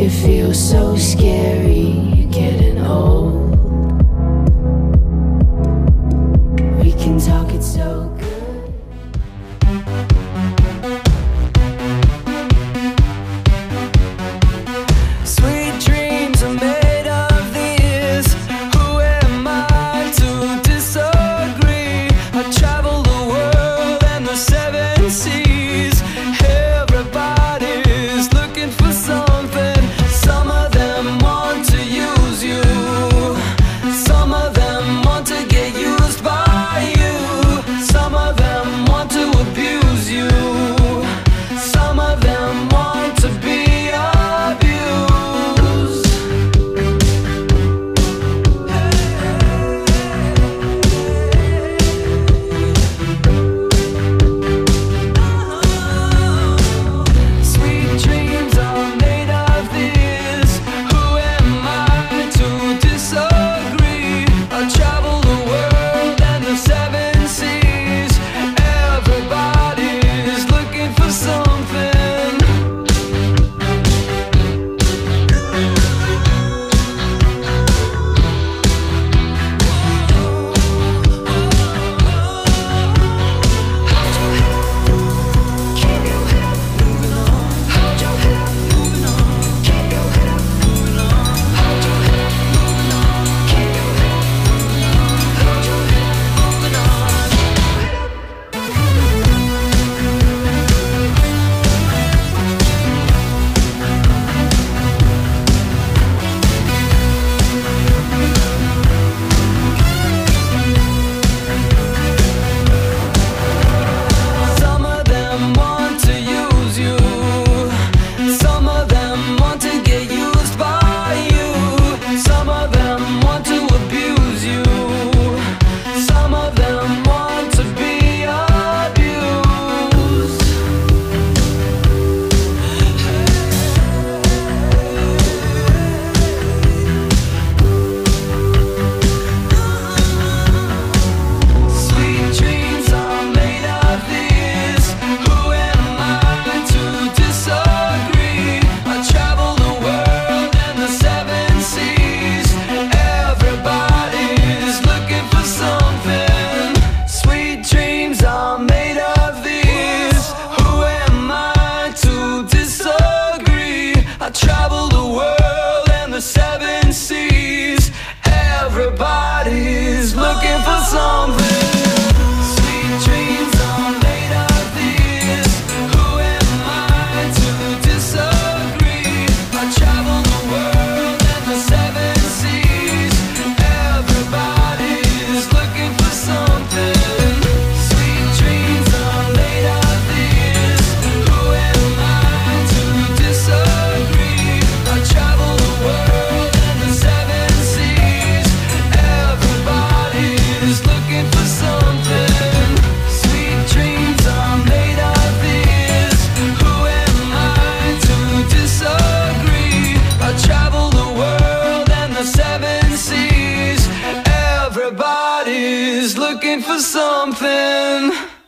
It feels so scary getting old. We can talk it so good. Sweet dreams are made of this. Who am I to disagree? I travel the world and the seven seas. Everybody's looking for something. Some of them want to use you. Some of them want to get used by you. Some of them want to abuse you. Some of them want to be abused. Sweet dreams are made of this. Who am I to disagree? I travel the world and the seven seas. Everybody's looking for something. Keep your head up, moving on. Hold your head up, moving on. Keep your head up, moving on. Hold your head up, moving on. Keep your head up, moving on. Hold your head up, moving on. Some of them want to use you. Some of them want to get used by you. Some of them want to abuse you. Some of them want to be abused. Sweet dreams are made of this. Who am I to disagree? I travel the world and the seven seas. Everybody's looking for something. Sweet dreams are made of this. Who am I to disagree? I travel the world and the seven seas. Everybody's looking for something. Sweet dreams are made of this. Who am I to disagree? I travel the world and the seven seas. Everybody's looking for something. Sweet dreams are made of this. Who am I to disagree? I travel the world and the seven seas. Everybody's looking for something. Sweet dreams are made of this. Who am I to disagree? I travel the world and the seven seas. Everybody's looking for something.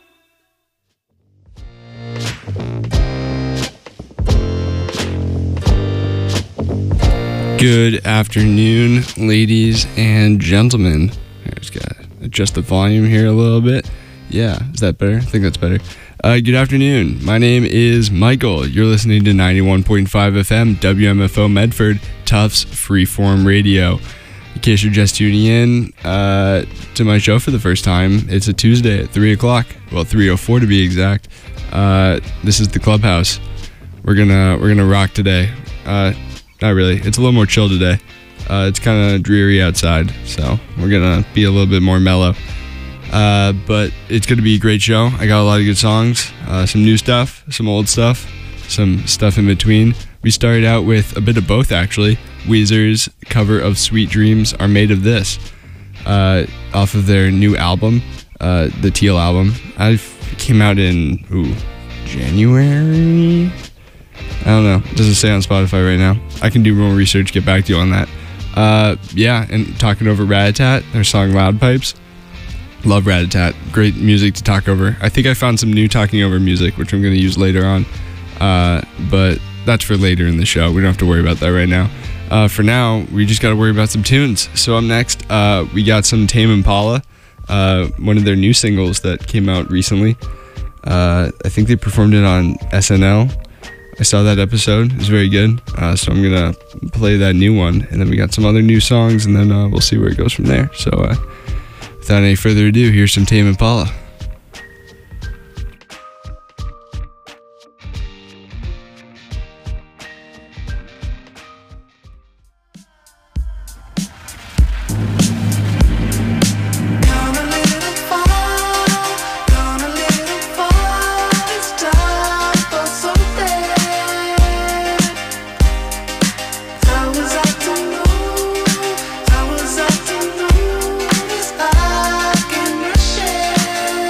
Good afternoon, ladies and gentlemen. I just gotta adjust the volume here a little bit. Yeah, is that better? I think that's better. Good afternoon. My name is Michael. You're listening to 91.5 FM, WMFO Medford, Tufts Freeform Radio. In case you're just tuning in to my show for the first time, it's a Tuesday at 3 o'clock. Well, 3:04 to be exact. This is the Clubhouse. We're gonna rock today. Not really. It's a little more chill today. It's kind of dreary outside, so we're gonna be a little bit more mellow. But it's gonna be a great show. I got a lot of good songs, some new stuff, some old stuff, some stuff in between. We started out with a bit of both, actually. Weezer's cover of Sweet Dreams Are Made of This, off of their new album, the Teal album. It came out in January. I don't know. It doesn't say on Spotify right now. I can do more research, get back to you on that. Yeah, and talking over Ratatat, their song Loud Pipes. Love Ratatat. Great music to talk over. I think I found some new talking over music, which I'm going to use later on. But that's for later in the show. We don't have to worry about that right now. For now, we just got to worry about some tunes. So up next, we got some Tame Impala, one of their new singles that came out recently. I think they performed it on SNL. I saw that episode. It was very good. So I'm going to play that new one. And then we got some other new songs, and then we'll see where it goes from there. So without any further ado, here's some Tame Impala. I was acting loose, I can rush it.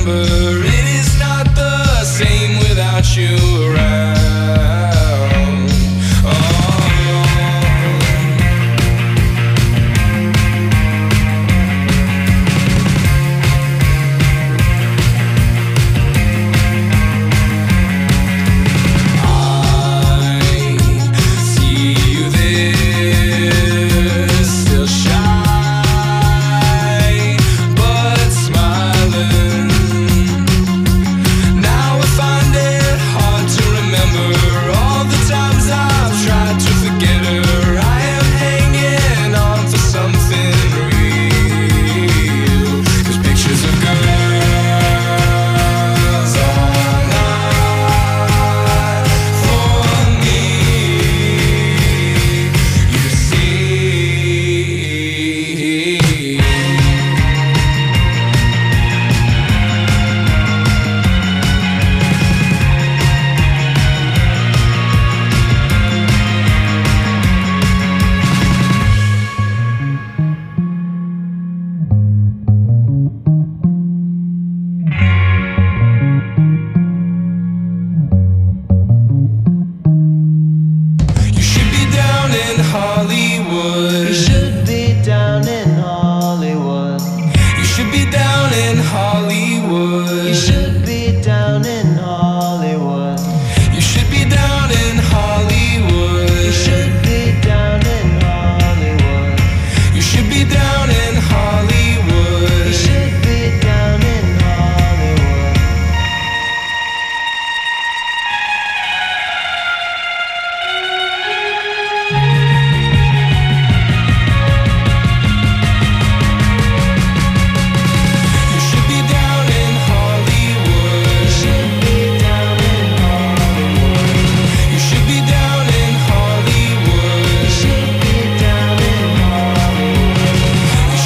remember. It is not the same without you around. Hollywood. You should be down in Hollywood. You should be down in Hollywood. You should be down in Hollywood. You should be down in Hollywood. You should be down in Hollywood. You should be down in Hollywood. You should be down in Hollywood. You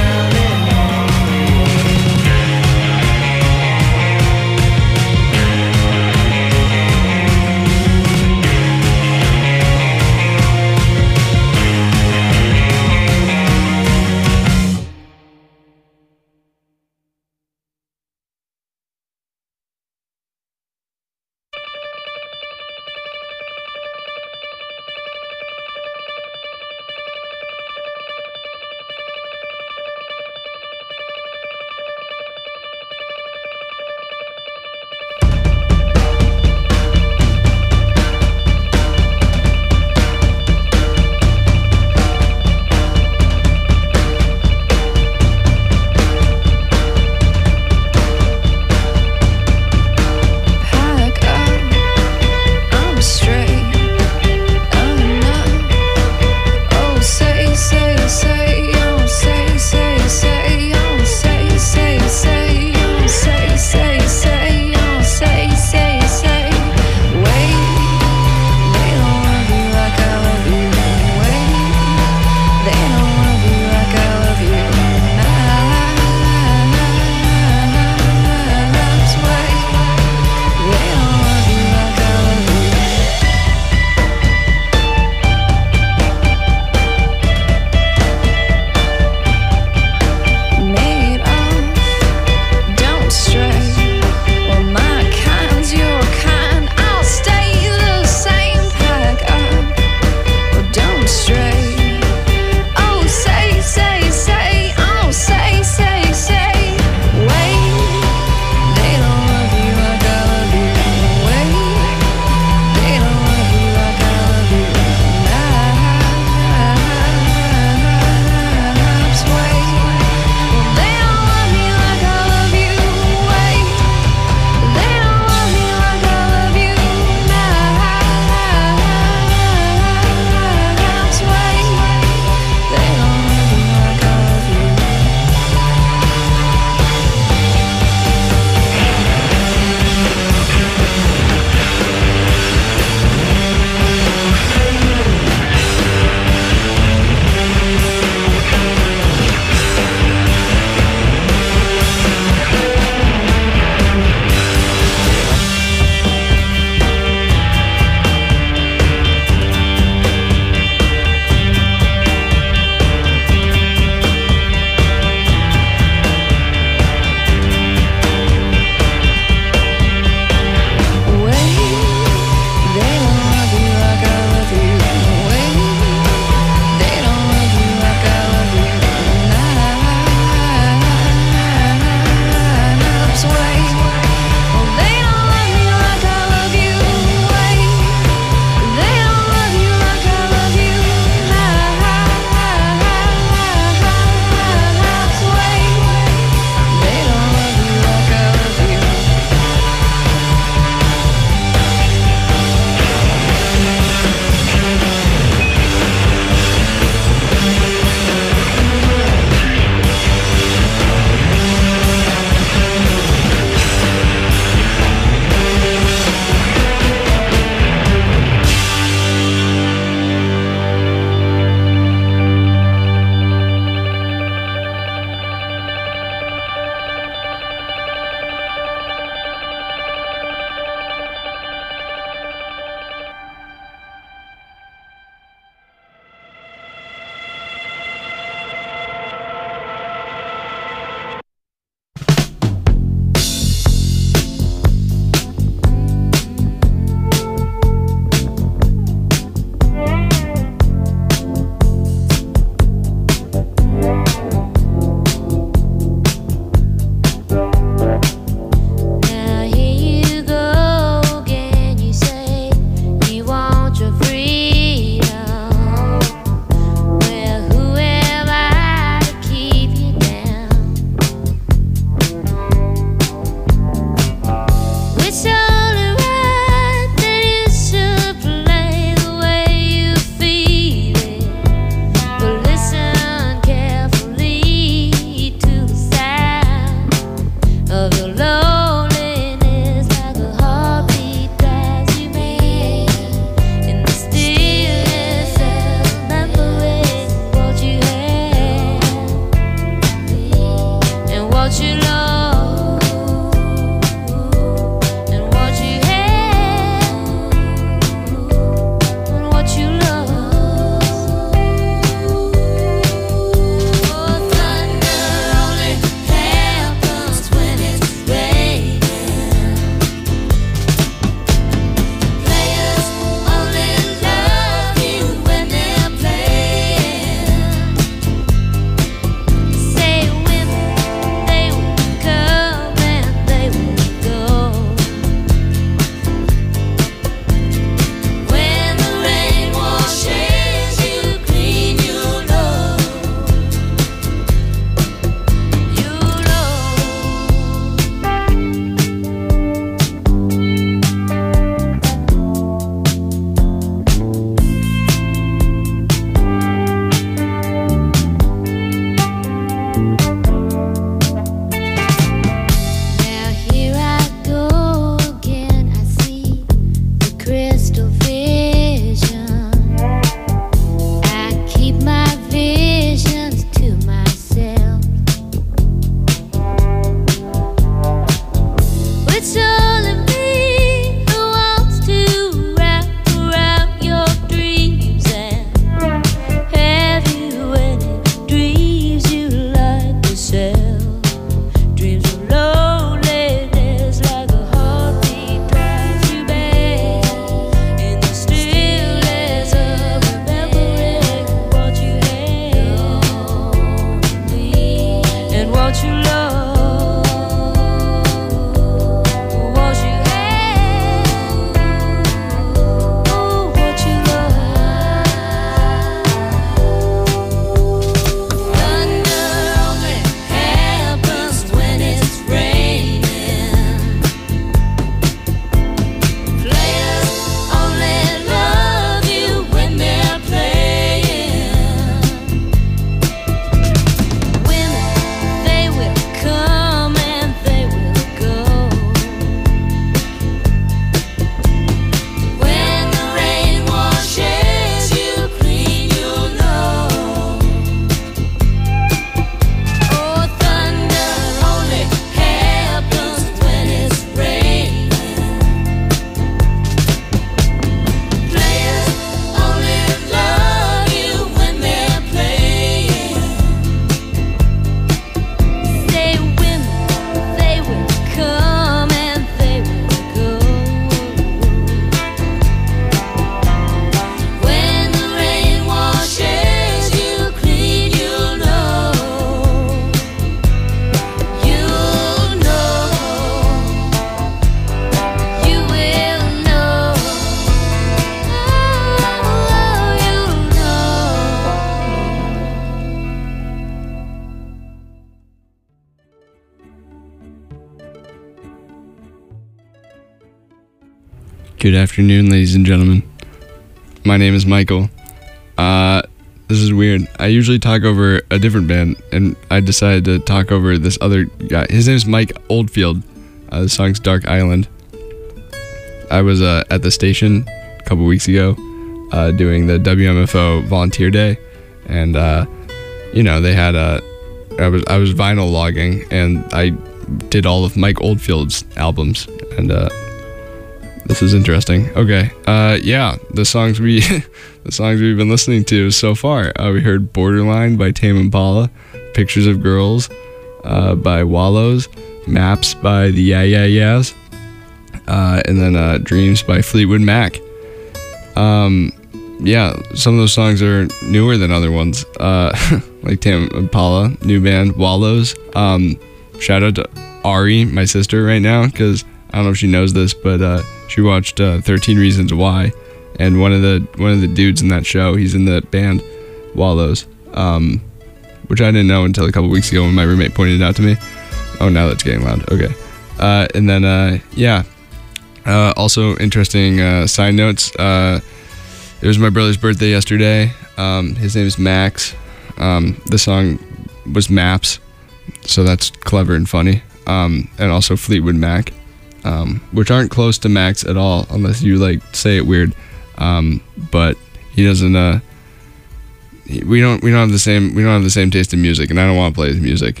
Good afternoon, ladies and gentlemen. My name is Michael. This is weird. I usually talk over a different band, and I decided to talk over this other guy. His name is Mike Oldfield. The song's Dark Island. I was at the station a couple weeks ago doing the WMFO Volunteer Day, and they had I was vinyl logging, and I did all of Mike Oldfield's albums, and this is interesting. Okay, the songs we've been listening to so far. We heard Borderline by Tame Impala, Pictures of Girls by Wallows, Maps by the Yeah Yeah Yeahs, and then Dreams by Fleetwood Mac. Some of those songs are newer than other ones, like Tame Impala, new band, Wallows. Shout out to Ari, my sister, right now, because I don't know if she knows this, but she watched 13 Reasons Why, and one of the dudes in that show, he's in the band Wallows, which I didn't know until a couple weeks ago when my roommate pointed it out to me. Oh, now that's getting loud. Okay. And then, also interesting side notes. It was my brother's birthday yesterday. His name is Max. The song was Maps, so that's clever and funny. And also Fleetwood Mac, which aren't close to Max at all, unless you like say it weird. But he doesn't. We don't have the same taste in music, and I don't want to play his music.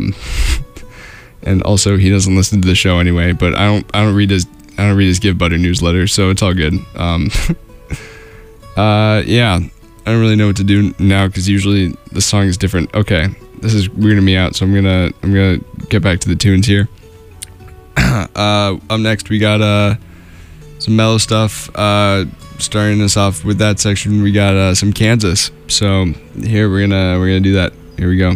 And also he doesn't listen to the show anyway. But I don't read his Give Butter newsletter, so it's all good. I don't really know what to do now because usually the song is different. Okay, this is weirding me out, so I'm gonna get back to the tunes here. Up next, we got some mellow stuff. Starting us off with that section, we got some Kansas. So here we're gonna do that. Here we go.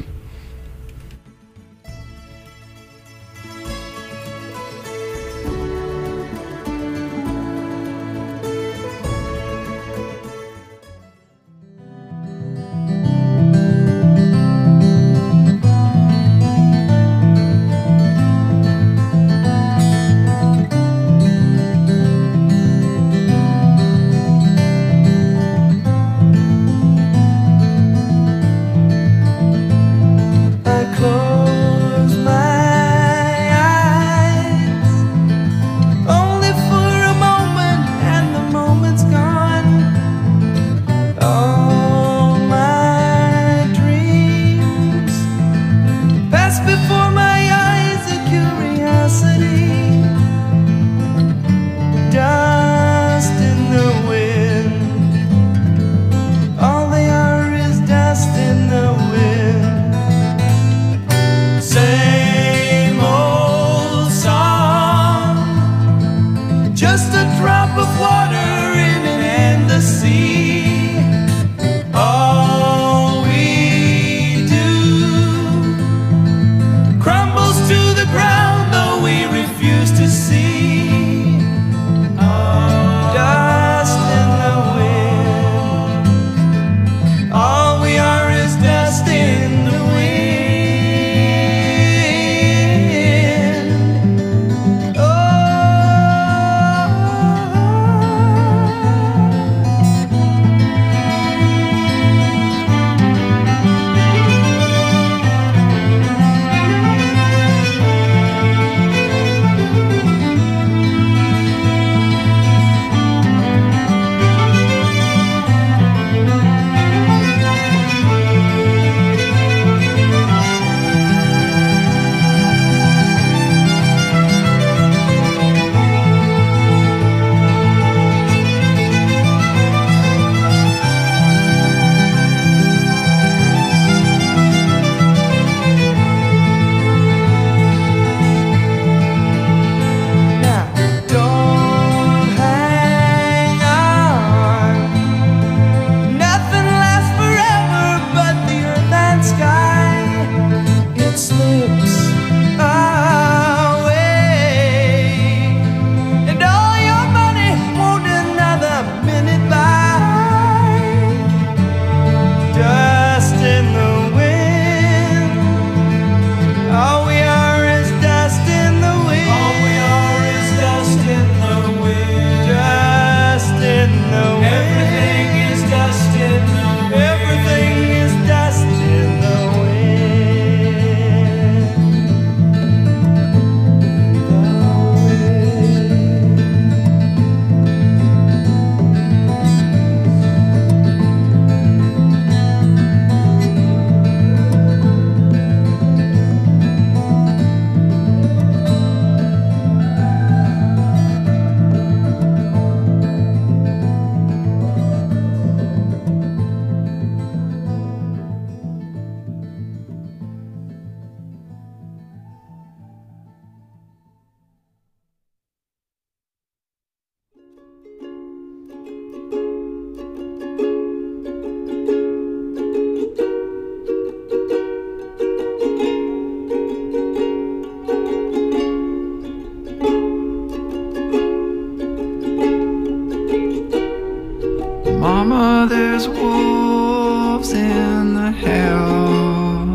Mama, there's wolves in the house.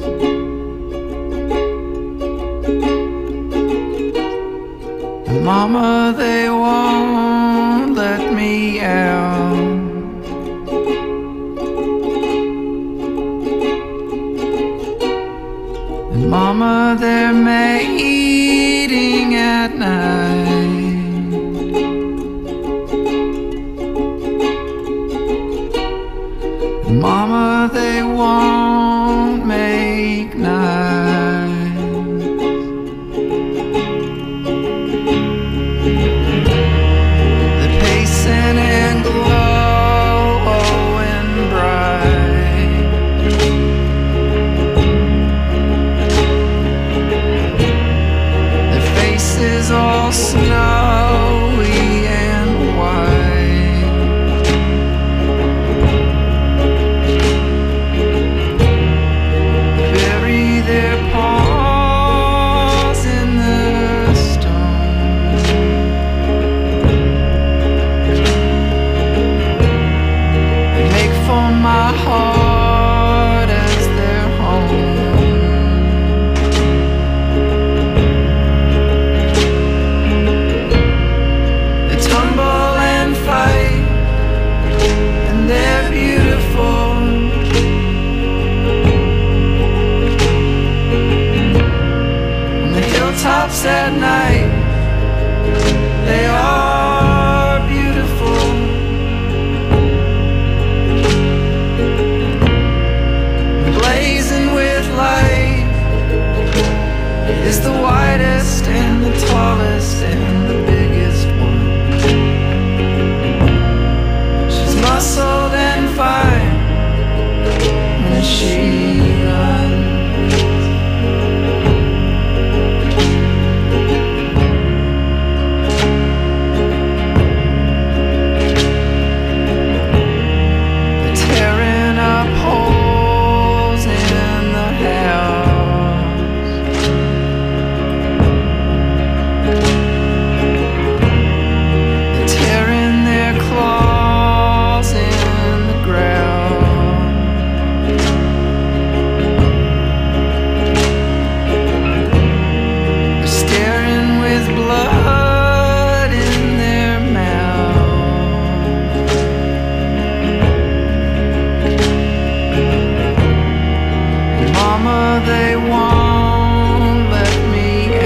And Mama, they won't let me out. And Mama, they're mating at night. Mama, they won't make nice. They're pacing and glowing bright. Their faces all snowy and white. Their paws in the stone. They make for my heart as their home. They tumble and fight, and they're beautiful. Tops at night, they are beautiful. Blazing with light is the widest and the tallest and the biggest one. She's muscled and fine when she runs. They won't let me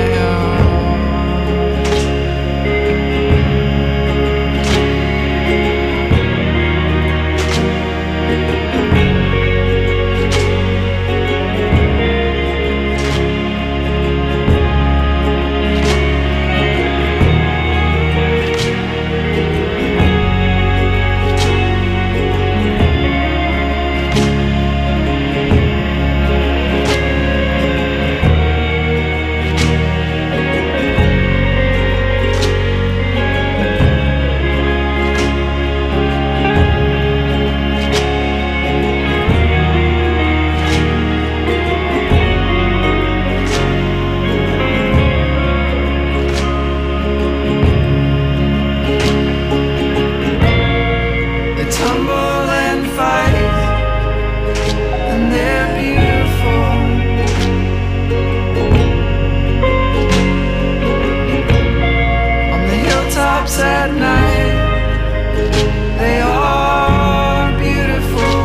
at night, they are beautiful.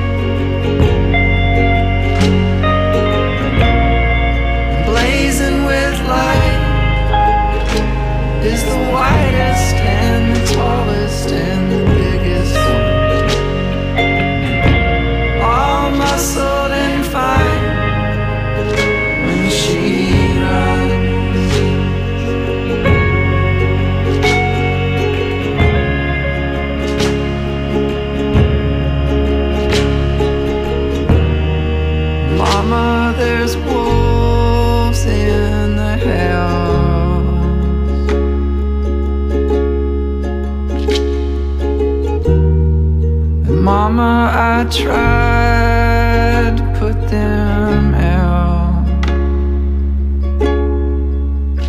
Blazing with light is the widest and the tallest and the biggest one. All muscled and fine when she runs. Mama, there's wolves in the house. And Mama, I tried to put them out.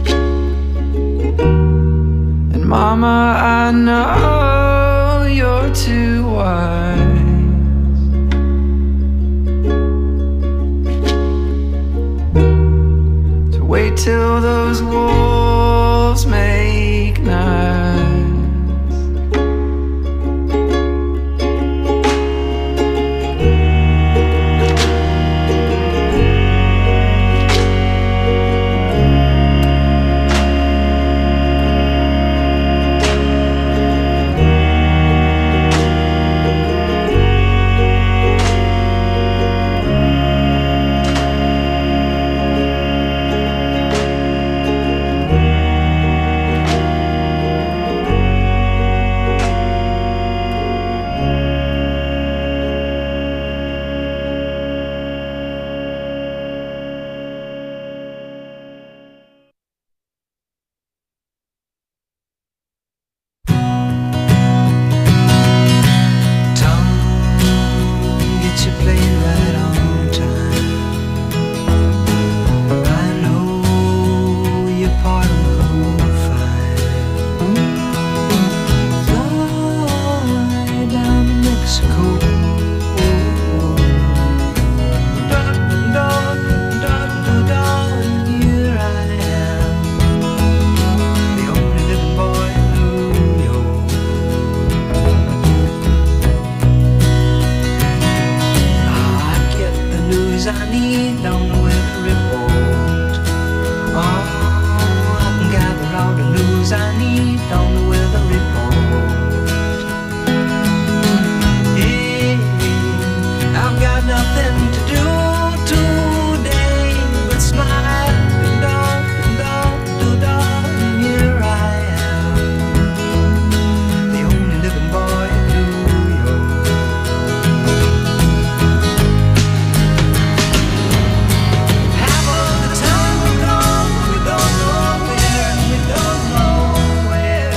And Mama, I know you're too wise to wait till those wolves make nice. I need on the weather report. Oh, I can gather all the news I need on the weather report. Yeah, I've got nothing to do today but smile and here I am, the only living boy in New York. Half of the time we're gone, we don't know where, and we don't know where.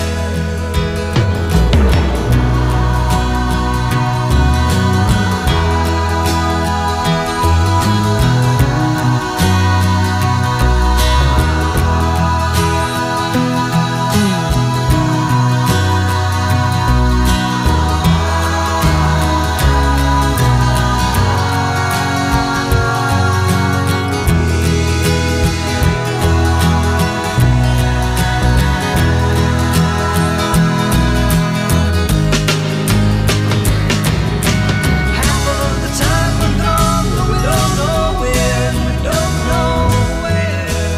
Half of the time we're gone, but we don't know where, and we don't know where.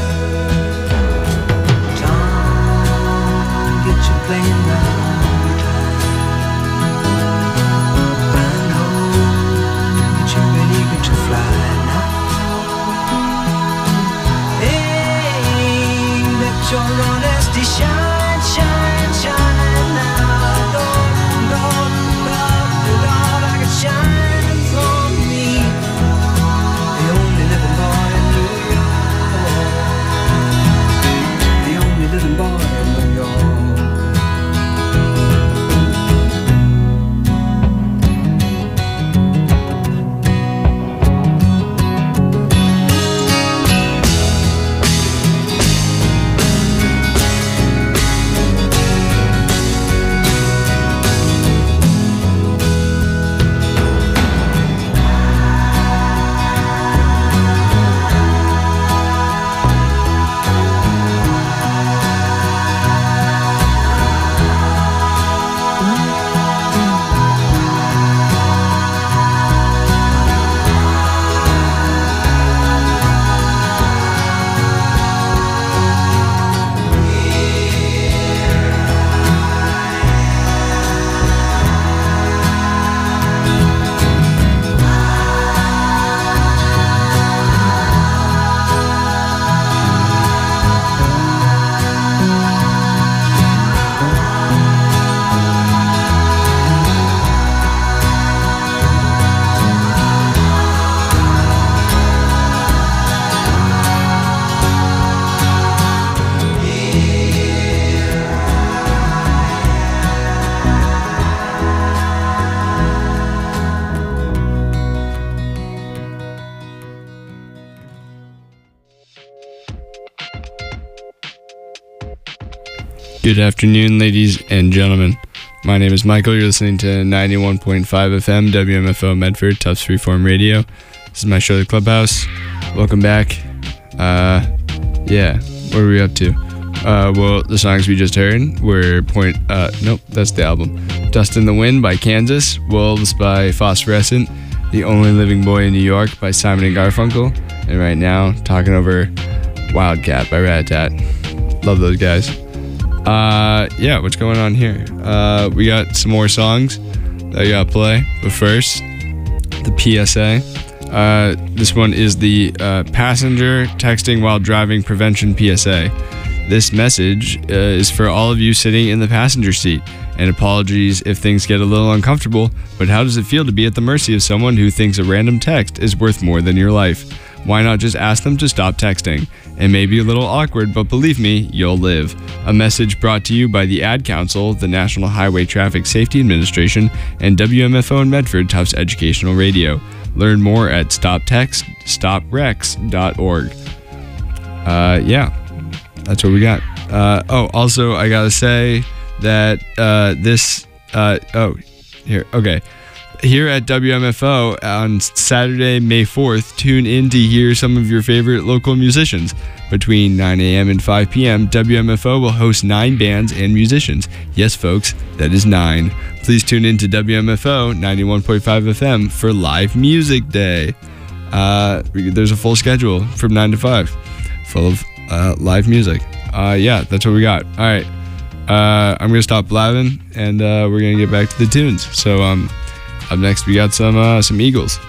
Time gets you playing round time. I know that you're ready to fly now. Hey, let your honesty shine, shine, shine now. Lord, like a shine from me, the only living boy in New York, the only living boy in New York. Good afternoon, ladies and gentlemen. My name is Michael. You're listening to 91.5 FM, WMFO Medford, Tufts Freeform Radio. This is my show, The Clubhouse. Welcome back. What are we up to? Well, the songs we just heard were nope, that's the album. Dust in the Wind by Kansas, Wolves by Phosphorescent, The Only Living Boy in New York by Simon and Garfunkel, and right now, talking over Wildcat by Rat-a-Tat. Love those guys. What's going on here? We got some more songs that I gotta play, but first, the PSA. This one is the passenger texting while driving prevention PSA. This message is for all of you sitting in the passenger seat, and apologies if things get a little uncomfortable, but how does it feel to be at the mercy of someone who thinks a random text is worth more than your life? Why not just ask them to stop texting? It may be a little awkward, but believe me, you'll live. A message brought to you by the Ad Council, the National Highway Traffic Safety Administration, and WMFO in Medford, Tufts Educational Radio. Learn more at stoptextstoprex.org. That's what we got. Also, I gotta say that here at WMFO on Saturday, May 4th, tune in to hear some of your favorite local musicians. Between 9 a.m. and 5 p.m., WMFO will host 9 bands and musicians. Yes, folks, that is 9. Please tune in to WMFO 91.5 FM for Live Music Day. There's a full schedule from 9 to 5, full of live music. That's what we got. All right. I'm going to stop blabbing, and we're going to get back to the tunes. So, up next, we got some Eagles.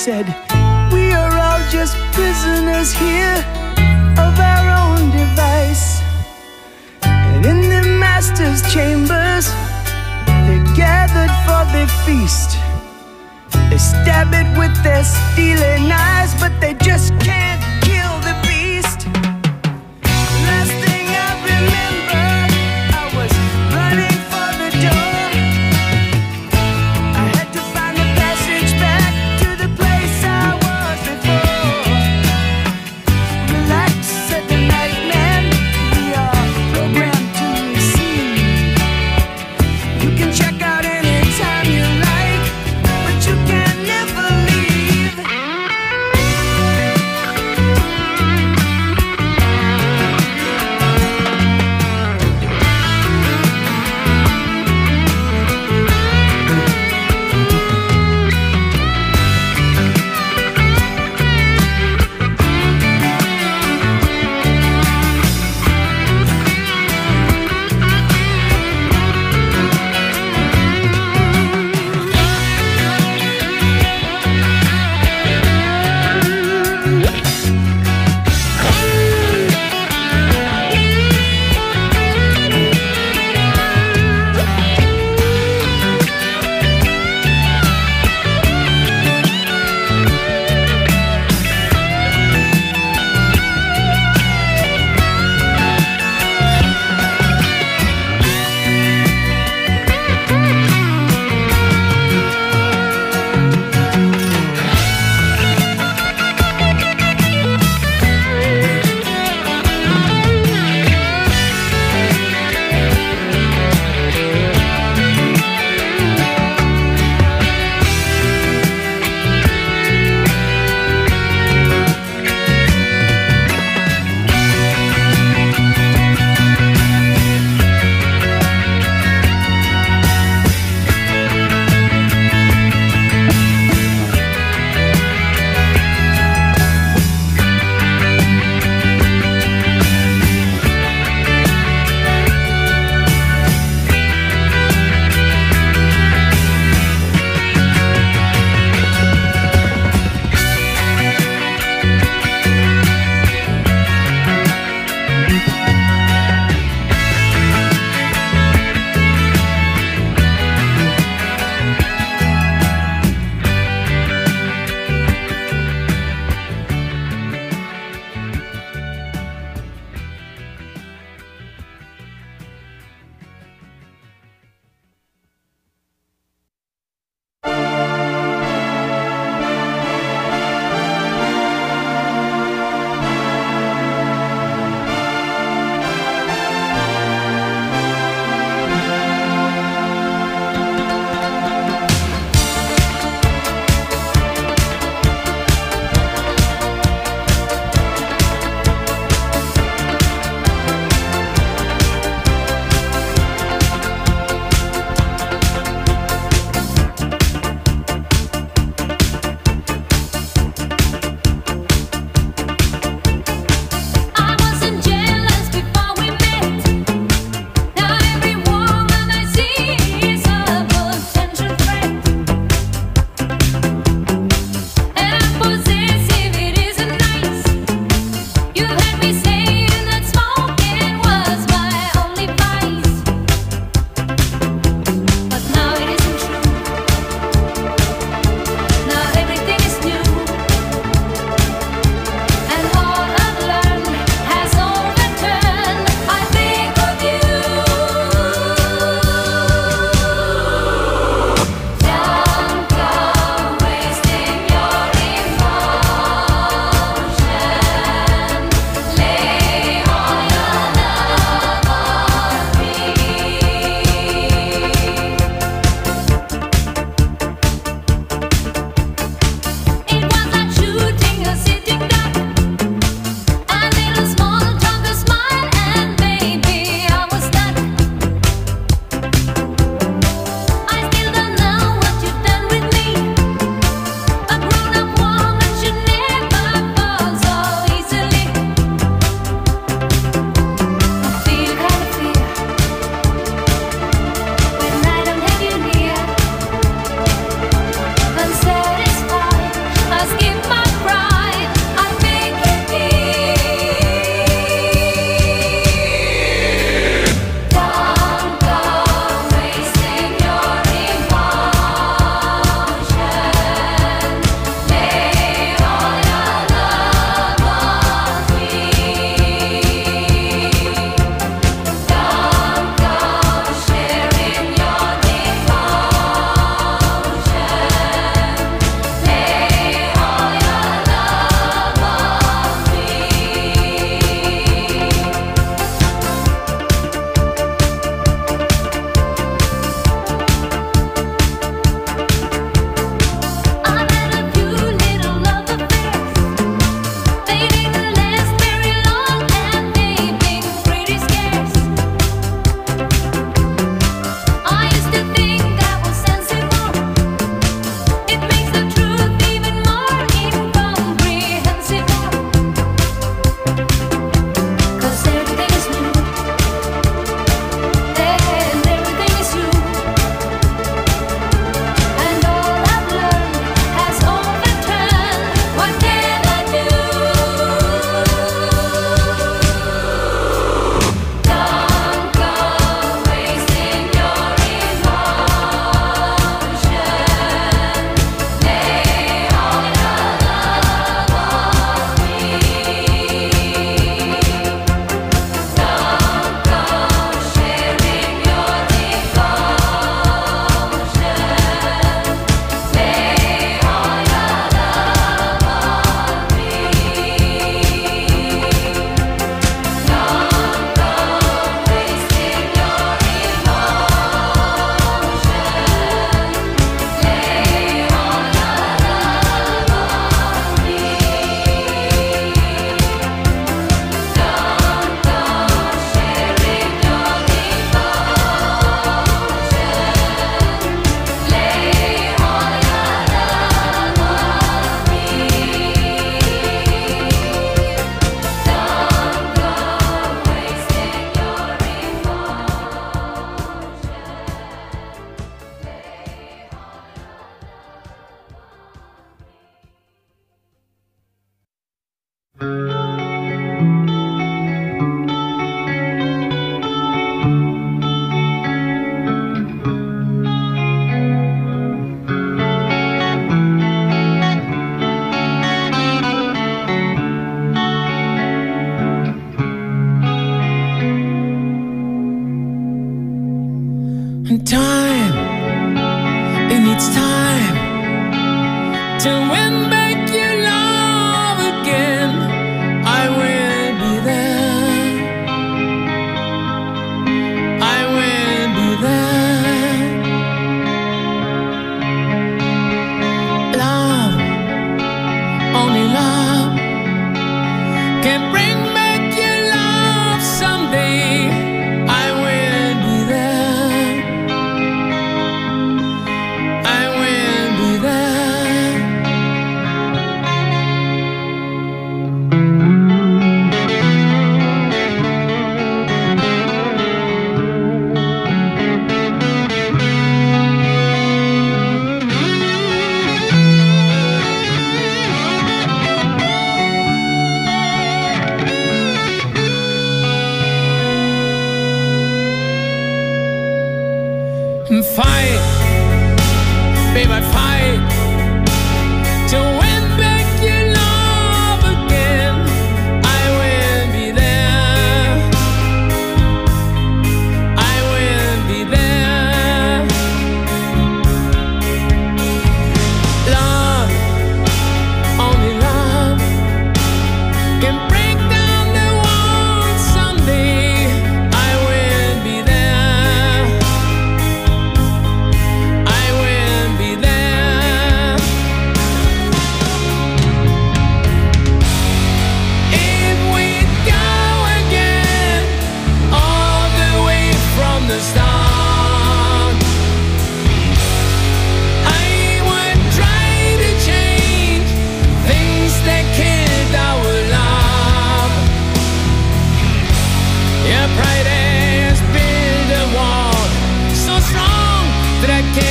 said, we are all just prisoners here of our own device. And in the master's chambers, they gathered for the feast. They stab it with their steely knives, but they just can't kill the beast. Last thing I remember, I was running for the door. I had to find the passage back to the place I was before. Relax, said the night man, we are programmed to receive. You can check out anytime you like, but you can never leave.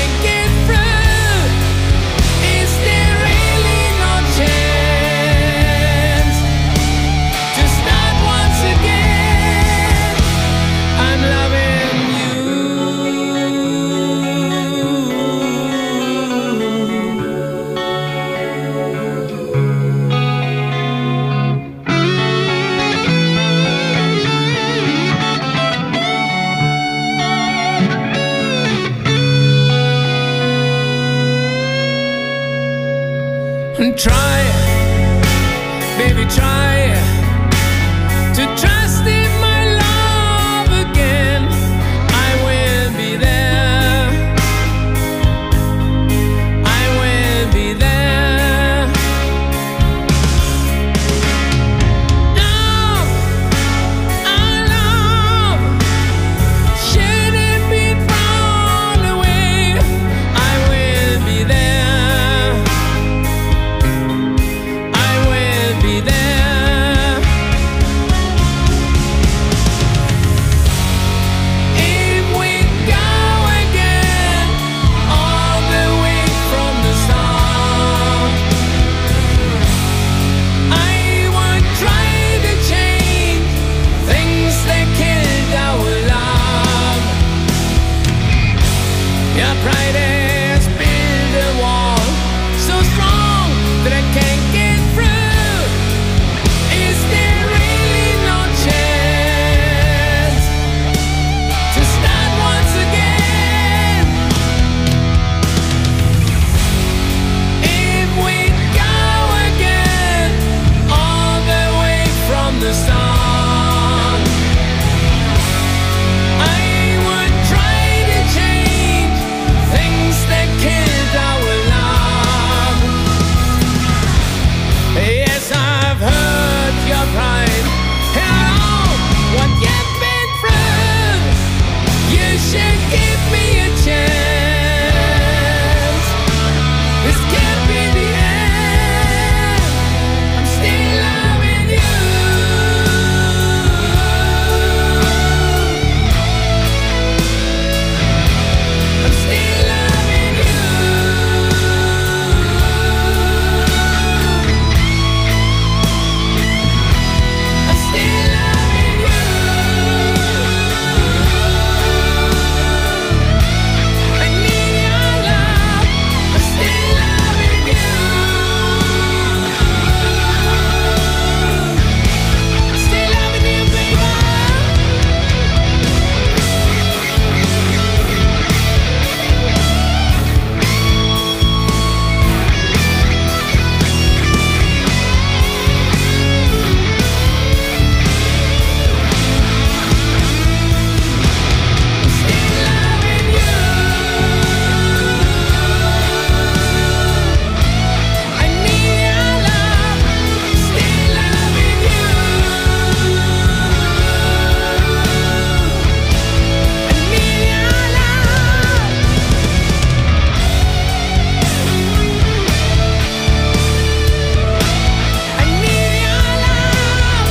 can't get through. Is there really no chance to start once again? I'm loving you. And try, baby, try to trust in my love again. I will be there. I will be there. Love, our love shouldn't be thrown away. I will be there. I will be there. If we go again, all the way from the start, I would try to change things that killed our love. Your pride has built a wall so strong that I can't get through. Is there really no chance to start once again? If we go again, all the way from the start, I would try to change things that killed our love. Yes, I've heard your pride and I know what you've been through. You should give me a chance. This can't be the end. I'm still loving you. I'm still loving you. I'm still loving you. I need your love. I'm still loving you. I'm still loving you, baby. Still loving you. I need your love. Still loving you. I need your love. I need your love.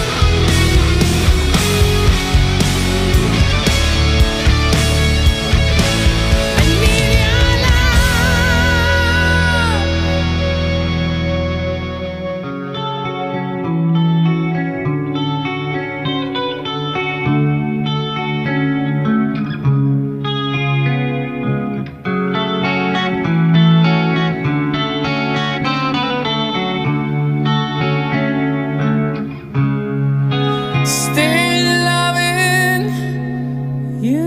I need your love. Still loving you.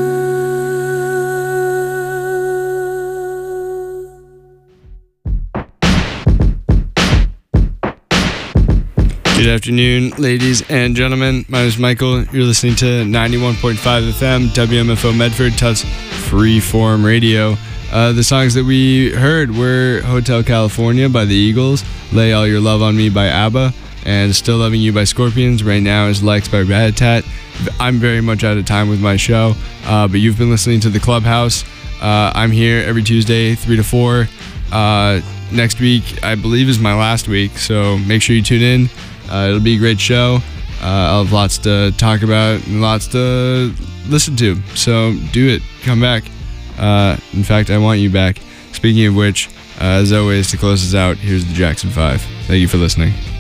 Good afternoon, ladies and gentlemen. My name is Michael. You're listening to 91.5 FM, WMFO Medford, Tufts Freeform Radio. The songs that we heard were Hotel California by the Eagles, Lay All Your Love on Me by ABBA, and Still Loving You by Scorpions. Right now is Likes by Rat Tat. I'm very much out of time with my show, but you've been listening to The Clubhouse. I'm here every Tuesday, 3 to 4. Next week, I believe, is my last week, so make sure you tune in. It'll be a great show. I'll have lots to talk about and lots to listen to, so do it. Come back. In fact, I want you back. Speaking of which, as always, to close us out, here's the Jackson 5. Thank you for listening.